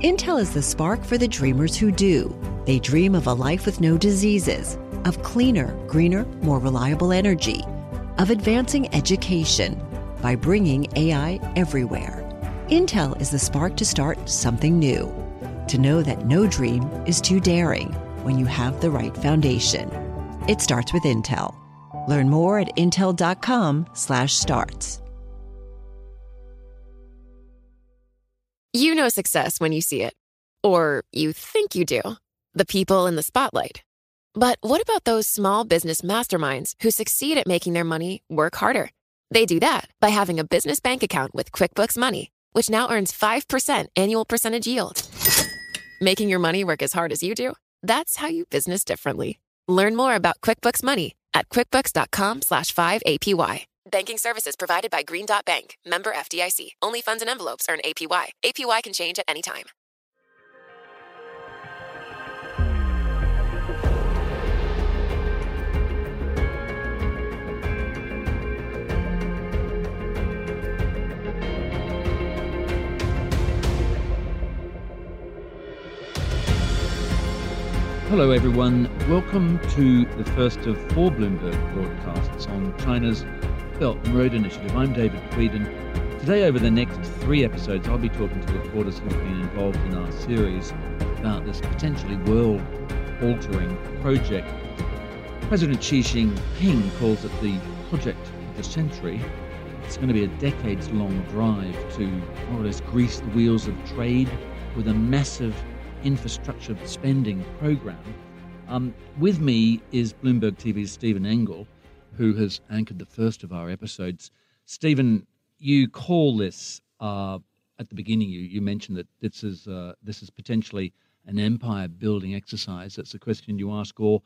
Intel is the spark for the dreamers who do. They dream of a life with no diseases, of cleaner, greener, more reliable energy, of advancing education by bringing AI everywhere. Intel is the spark to start something new, to know that no dream is too daring when you have the right foundation. It starts with Intel. Learn more at intel.com/starts. You know success when you see it. Or you think you do. The people in the spotlight. But what about those small business masterminds who succeed at making their money work harder? They do that by having a business bank account with QuickBooks Money, which now earns 5% annual percentage yield. Making your money work as hard as you do? That's how you business differently. Learn more about QuickBooks Money at quickbooks.com/5APY. Banking services provided by Green Dot Bank. Member FDIC. Only funds and envelopes earn APY. APY can change at any time. Hello everyone, welcome to the first of 4 Bloomberg broadcasts on China's Belt and Road Initiative. I'm David Tweed, and today over the next 3 episodes I'll be talking to reporters who've been involved in our series about this potentially world-altering project. President Xi Jinping calls it the project of the century. It's going to be a decades-long drive to more or less grease the wheels of trade with a massive infrastructure spending program. With me is Bloomberg TV's Stephen Engel, who has anchored the first of our episodes. Stephen, you call this at the beginning. You mentioned that this is potentially an empire-building exercise. That's the question you ask, or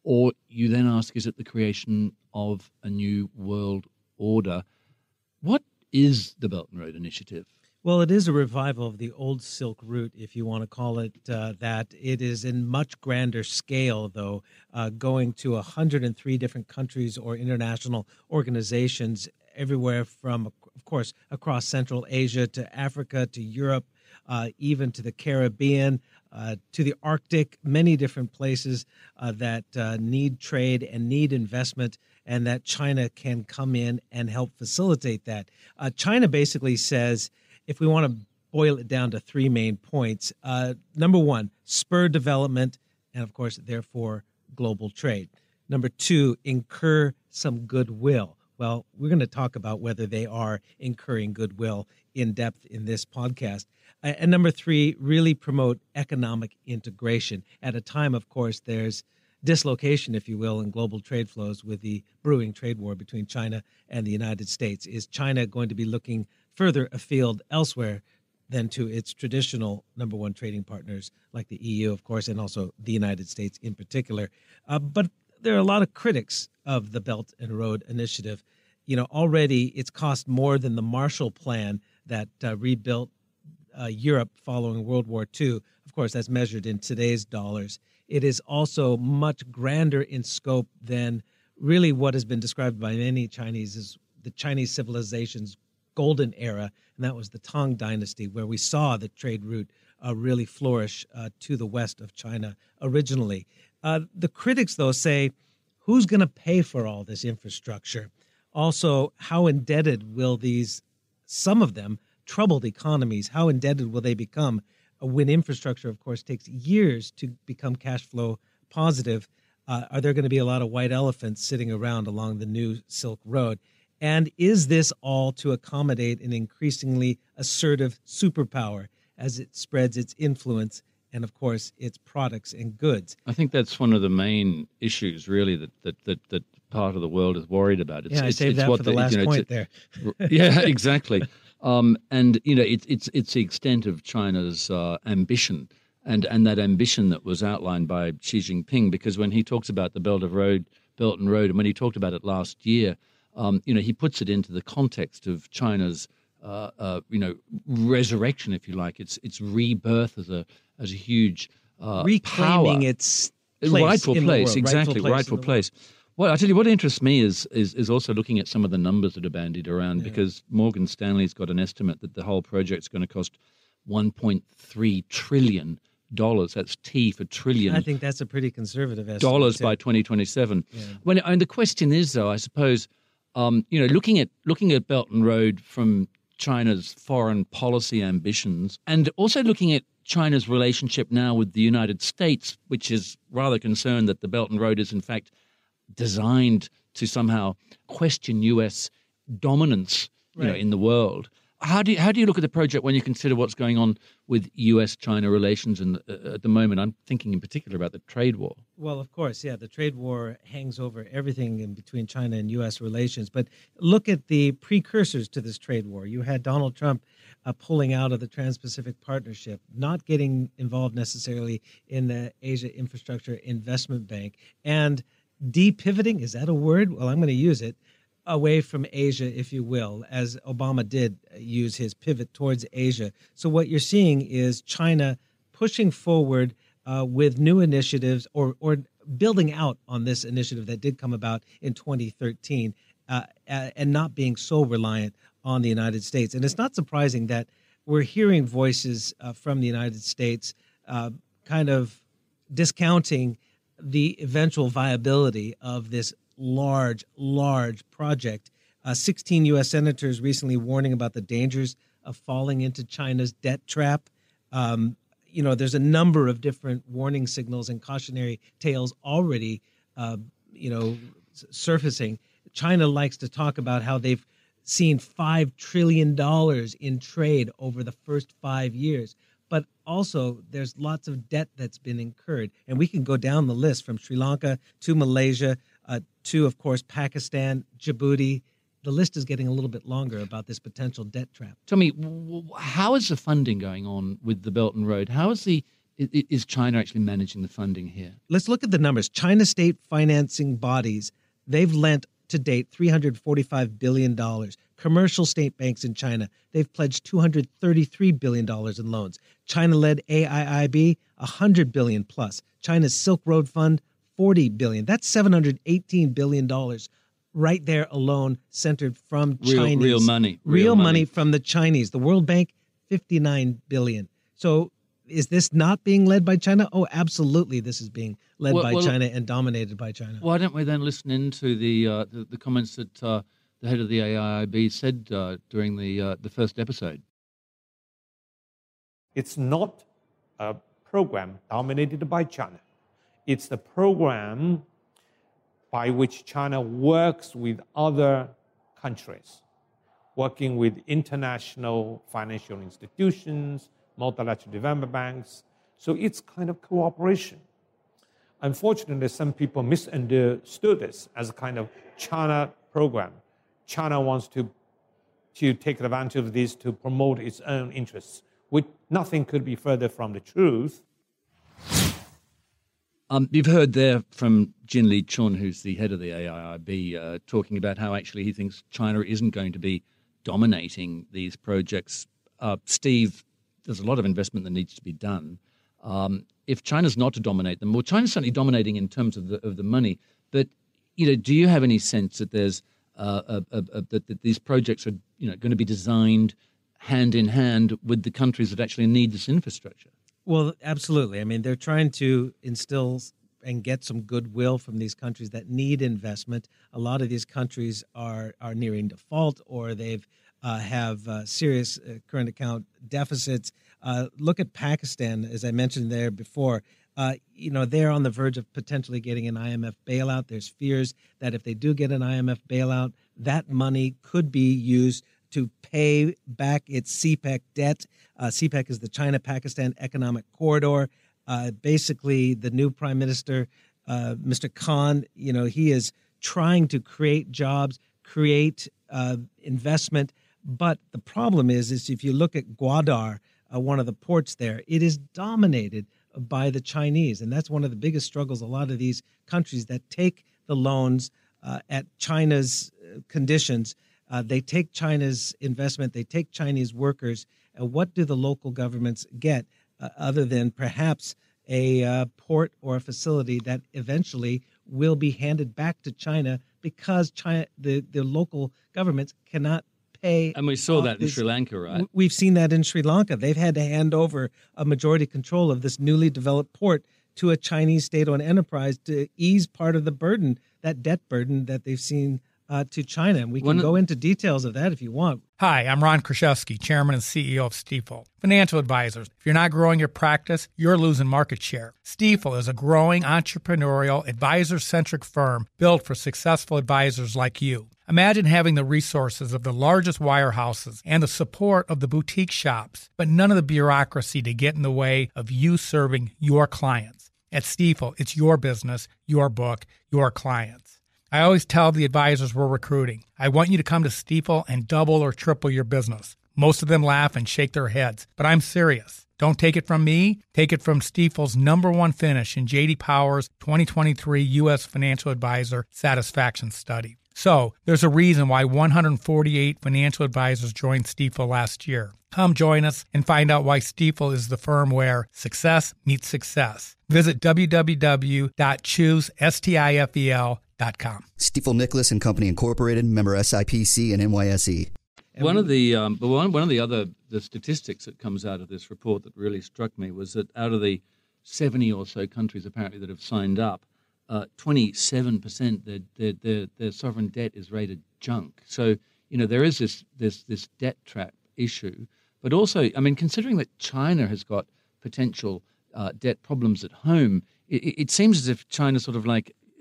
you then ask, is it the creation of a new world order? What is the Belt and Road Initiative? Well, it is a revival of the old Silk Route, if you want to call it that. It is in much grander scale, though, going to 103 different countries or international organizations everywhere from, of course, across Central Asia to Africa to Europe, even to the Caribbean, to the Arctic, many different places that need trade and need investment, and that China can come in and help facilitate that. China basically says, if we want to boil it down to 3 main points, number 1, spur development, and of course, therefore, global trade. Number 2, incur some goodwill. Well, we're going to talk about whether they are incurring goodwill in depth in this podcast. And number 3, really promote economic integration. At a time, of course, there's dislocation, if you will, in global trade flows with the brewing trade war between China and the United States. Is China going to be looking further afield elsewhere than to its traditional number 1 trading partners like the EU, of course, and also the United States in particular? But there are a lot of critics of the Belt and Road Initiative. You know, already it's cost more than the Marshall Plan that rebuilt Europe following World War II. Of course, that's measured in today's dollars. It is also much grander in scope than really what has been described by many Chinese as the Chinese civilization's golden era, and that was the Tang Dynasty, where we saw the trade route really flourish to the west of China originally. The critics, though, say, who's going to pay for all this infrastructure? Also, how indebted will these, some of them, troubled economies, how indebted will they become when infrastructure, of course, takes years to become cash flow positive? Are there going to be a lot of white elephants sitting around along the new Silk Road? And is this all to accommodate an increasingly assertive superpower as it spreads its influence and, of course, its products and goods? I think that's one of the main issues, really, that part of the world is worried about. I saved that for the last point there. Yeah, exactly. And you know, it's the extent of China's ambition, and that ambition that was outlined by Xi Jinping. Because when he talks about the Belt and Road, and when he talked about it last year, he puts it into the context of China's, resurrection, if you like. It's rebirth as a huge reclaiming power. Its rightful place, exactly, rightful place. Well, I tell you what interests me is also looking at some of the numbers that are bandied around, because Morgan Stanley's got an estimate that the whole project's going to cost $1.3 trillion. That's T for trillion. I think that's a pretty conservative estimate. Dollars by 2027. Yeah. And the question is, though, I suppose, looking at Belt and Road from China's foreign policy ambitions, and also looking at China's relationship now with the United States, which is rather concerned that the Belt and Road is in fact designed to somehow question U.S. dominance, in the world. How do you look at the project when you consider what's going on with U.S.-China relations at the moment? I'm thinking in particular about the trade war. Well, of course, yeah, the trade war hangs over everything in between China and U.S. relations. But look at the precursors to this trade war. You had Donald Trump pulling out of the Trans-Pacific Partnership, not getting involved necessarily in the Asia Infrastructure Investment Bank, and depivoting, is that a word? Well, I'm going to use it, away from Asia, if you will, as Obama did use his pivot towards Asia. So what you're seeing is China pushing forward with new initiatives or building out on this initiative that did come about in 2013 and not being so reliant on the United States. And it's not surprising that we're hearing voices from the United States kind of discounting the eventual viability of this large project. 16 U.S. senators recently warning about the dangers of falling into China's debt trap. There's a number of different warning signals and cautionary tales already, surfacing. China likes to talk about how they've seen $5 trillion in trade over the first 5 years. But also, there's lots of debt that's been incurred. And we can go down the list from Sri Lanka to Malaysia, to, of course, Pakistan, Djibouti. The list is getting a little bit longer about this potential debt trap. Tell me, how is the funding going on with the Belt and Road? Is China actually managing the funding here? Let's look at the numbers. China state financing bodies, they've lent to date $345 billion. Commercial state banks in China, they've pledged $233 billion in loans. China-led AIIB, $100 billion plus. China's Silk Road Fund, $40 billion. That's $718 billion right there alone, centered from Chinese. Real money. Real money from the Chinese. The World Bank, $59 billion. So is this not being led by China? Oh, absolutely, this is being led by China and dominated by China. Why don't we then listen into the comments that the head of the AIIB said during the first episode? It's not a program dominated by China. It's the program by which China works with other countries, working with international financial institutions, multilateral development banks. So it's kind of cooperation. Unfortunately, some people misunderstood this as a kind of China program. China wants to take advantage of this to promote its own interests, which nothing could be further from the truth. You've heard there from Jin Lichun, who's the head of the AIIB, talking about how actually he thinks China isn't going to be dominating these projects. Steve, there's a lot of investment that needs to be done. If China's not to dominate them, well, China's certainly dominating in terms of the money. But do you have any sense that there's that these projects are going to be designed hand in hand with the countries that actually need this infrastructure? Well, absolutely. I mean, they're trying to instill and get some goodwill from these countries that need investment. A lot of these countries are nearing default, or they've have serious current account deficits. Look at Pakistan, as I mentioned there before. They're on the verge of potentially getting an IMF bailout. There's fears that if they do get an IMF bailout, that money could be used to pay back its CPEC debt. CPEC is the China-Pakistan Economic Corridor. Basically, the new prime minister, Mr. Khan, he is trying to create jobs, create investment. But the problem is if you look at Gwadar, one of the ports there, it is dominated by the Chinese. And that's one of the biggest struggles. A lot of these countries that take the loans at China's conditions, they take China's investment, they take Chinese workers. What do the local governments get other than perhaps a port or a facility that eventually will be handed back to China because China, the local governments cannot pay. And we saw that in Sri Lanka, right? We've seen that in Sri Lanka. They've had to hand over a majority control of this newly developed port to a Chinese state-owned enterprise to ease part of the burden, that debt burden that they've seen to China. And we can go into details of that if you want. Hi, I'm Ron Kraszewski, Chairman and CEO of Stifel. Financial advisors, if you're not growing your practice, you're losing market share. Stifel is a growing entrepreneurial, advisor-centric firm built for successful advisors like you. Imagine having the resources of the largest wirehouses and the support of the boutique shops, but none of the bureaucracy to get in the way of you serving your clients. At Stifel, it's your business, your book, your clients. I always tell the advisors we're recruiting, I want you to come to Stifel and double or triple your business. Most of them laugh and shake their heads, but I'm serious. Don't take it from me. Take it from Stifel's #1 finish in J.D. Power's 2023 U.S. Financial Advisor Satisfaction Study. So, there's a reason why 148 financial advisors joined Stifel last year. Come join us and find out why Stifel is the firm where success meets success. Visit www.choosestifel.com. Stifel Nicholas and Company Incorporated, member SIPC and NYSE. One of the other statistics that comes out of this report that really struck me was that out of the 70 or so countries apparently that have signed up, 27% their sovereign debt is rated junk. So there is this debt trap issue, but also considering that China has got potential debt problems at home, it seems as if China sort of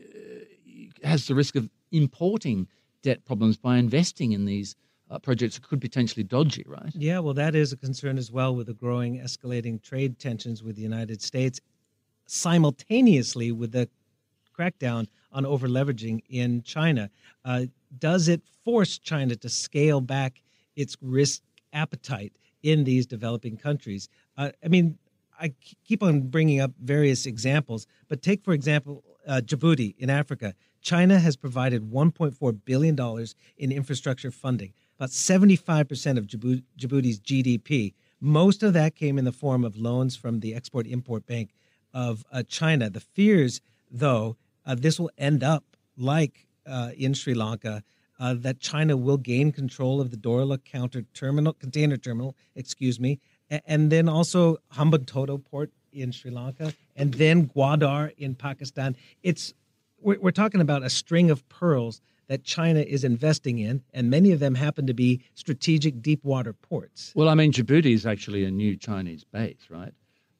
has the risk of importing debt problems by investing in these projects that could potentially dodgy, right? Yeah, well, that is a concern as well with the growing, escalating trade tensions with the United States, simultaneously with the crackdown on over-leveraging in China. Does it force China to scale back its risk appetite in these developing countries? I keep on bringing up various examples, but take, for example, Djibouti in Africa. China has provided $1.4 billion in infrastructure funding, about 75% of Djibouti's GDP. Most of that came in the form of loans from the Export-Import Bank of China. The fears, though, this will end up like in Sri Lanka, that China will gain control of the Dorla container terminal, and then also Hambantota port in Sri Lanka, and then Gwadar in Pakistan. We're talking about a string of pearls that China is investing in, and many of them happen to be strategic deep water ports. Well, Djibouti is actually a new Chinese base, right?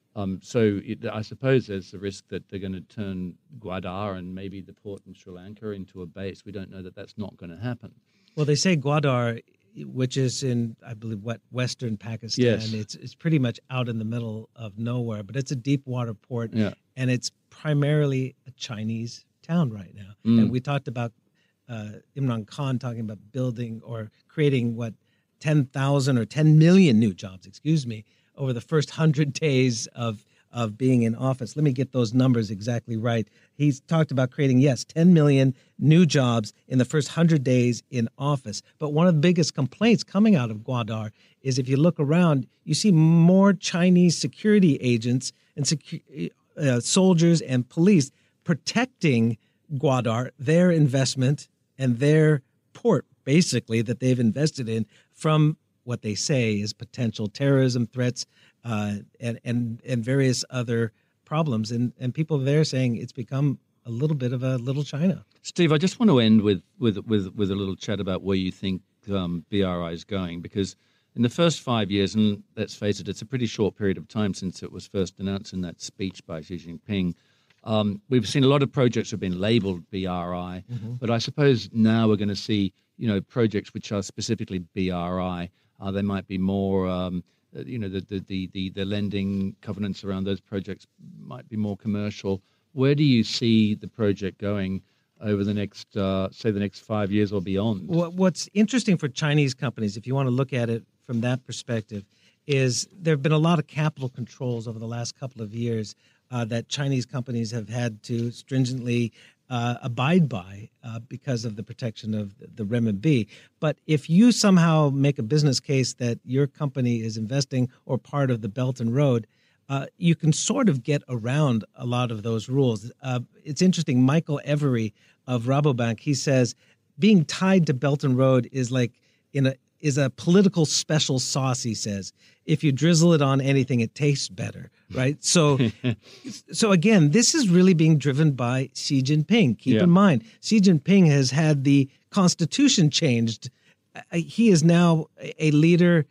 I suppose there's the risk that they're going to turn Gwadar and maybe the port in Sri Lanka into a base. We don't know that that's not going to happen. Well, they say Gwadar, which is in, I believe, western Pakistan. Yes. It's pretty much out in the middle of nowhere, but it's a deep water port, and it's primarily a Chinese town right now. And we talked about Imran Khan talking about building or creating 10,000 or 10 million new jobs, over the first 100 days of being in office. Let me get those numbers exactly right. He's talked about creating, 10 million new jobs in the first 100 days in office. But one of the biggest complaints coming out of Gwadar is if you look around, you see more Chinese security agents and soldiers and police protecting Gwadar, their investment and their port, basically, that they've invested in from what they say is potential terrorism threats and various other problems. And people there saying it's become a little bit of a little China. Steve, I just want to end with a little chat about where you think BRI is going, because in the first 5 years, and let's face it, it's a pretty short period of time since it was first announced in that speech by Xi Jinping, we've seen a lot of projects have been labeled BRI, but I suppose now we're going to see, projects which are specifically BRI. There might be more, the lending covenants around those projects might be more commercial. Where do you see the project going over the next, the next 5 years or beyond? What's interesting for Chinese companies, if you want to look at it from that perspective, is there have been a lot of capital controls over the last couple of years that Chinese companies have had to stringently abide by because of the protection of the renminbi. But if you somehow make a business case that your company is investing or part of the Belt and Road, you can sort of get around a lot of those rules. It's interesting, Michael Every of Rabobank, he says being tied to Belt and Road is like in is a political special sauce, he says. If you drizzle it on anything, it tastes better, right? So again, this is really being driven by Xi Jinping. Keep in mind, Xi Jinping has had the constitution changed. He is now a leader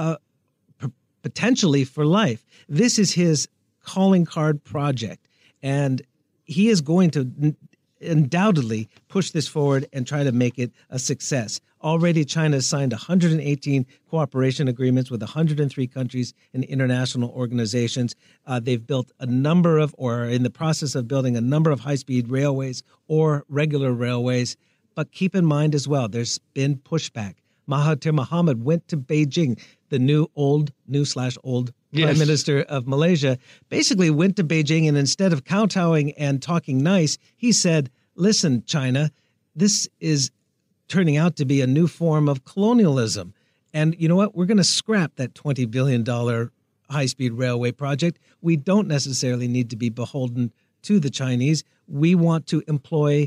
potentially for life. This is his calling card project, and he is going to undoubtedly push this forward and try to make it a success. Already, China has signed 118 cooperation agreements with 103 countries and international organizations. They've built a number of, or are in the process of building a number of high-speed railways or regular railways. But keep in mind as well, there's been pushback. Mahathir Mohamad went to Beijing, the new/old Prime Minister of Malaysia, basically went to Beijing, and instead of kowtowing and talking nice, he said, listen, China, this is turning out to be a new form of colonialism. And you know what? We're going to scrap that $20 billion high-speed railway project. We don't necessarily need to be beholden to the Chinese. We want to employ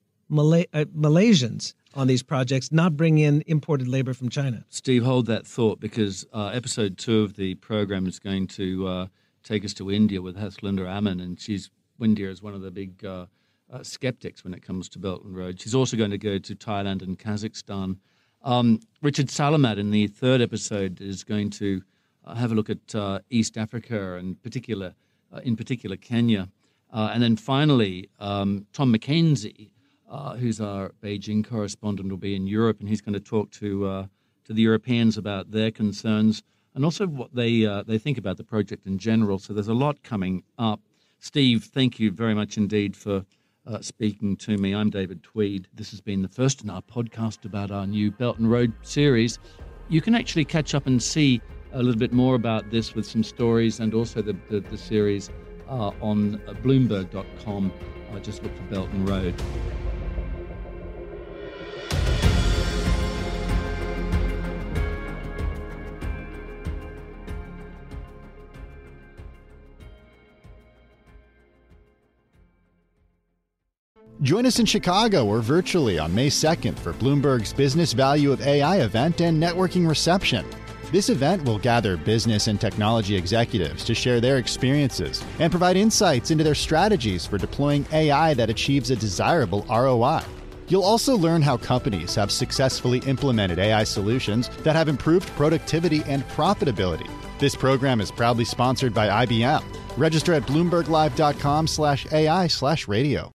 Malaysians on these projects, not bring in imported labor from China. Steve, hold that thought, because episode 2 of the program is going to take us to India with Haslinda Aman, and India is one of the big skeptics when it comes to Belt and Road. She's also going to go to Thailand and Kazakhstan. Richard Salamat in the 3rd episode is going to have a look at East Africa and in particular Kenya. And then finally, Tom McKenzie, who's our Beijing correspondent, will be in Europe, and he's going to talk to the Europeans about their concerns and also what they think about the project in general. So there's a lot coming up. Steve, thank you very much indeed for speaking to me. I'm David Tweed. This has been the first in our podcast about our new Belt and Road series. You can actually catch up and see a little bit more about this with some stories and also the series on Bloomberg.com. Just look for Belt and Road. Join us in Chicago or virtually on May 2nd for Bloomberg's Business Value of AI event and networking reception. This event will gather business and technology executives to share their experiences and provide insights into their strategies for deploying AI that achieves a desirable ROI. You'll also learn how companies have successfully implemented AI solutions that have improved productivity and profitability. This program is proudly sponsored by IBM. Register at BloombergLive.com/AI/radio.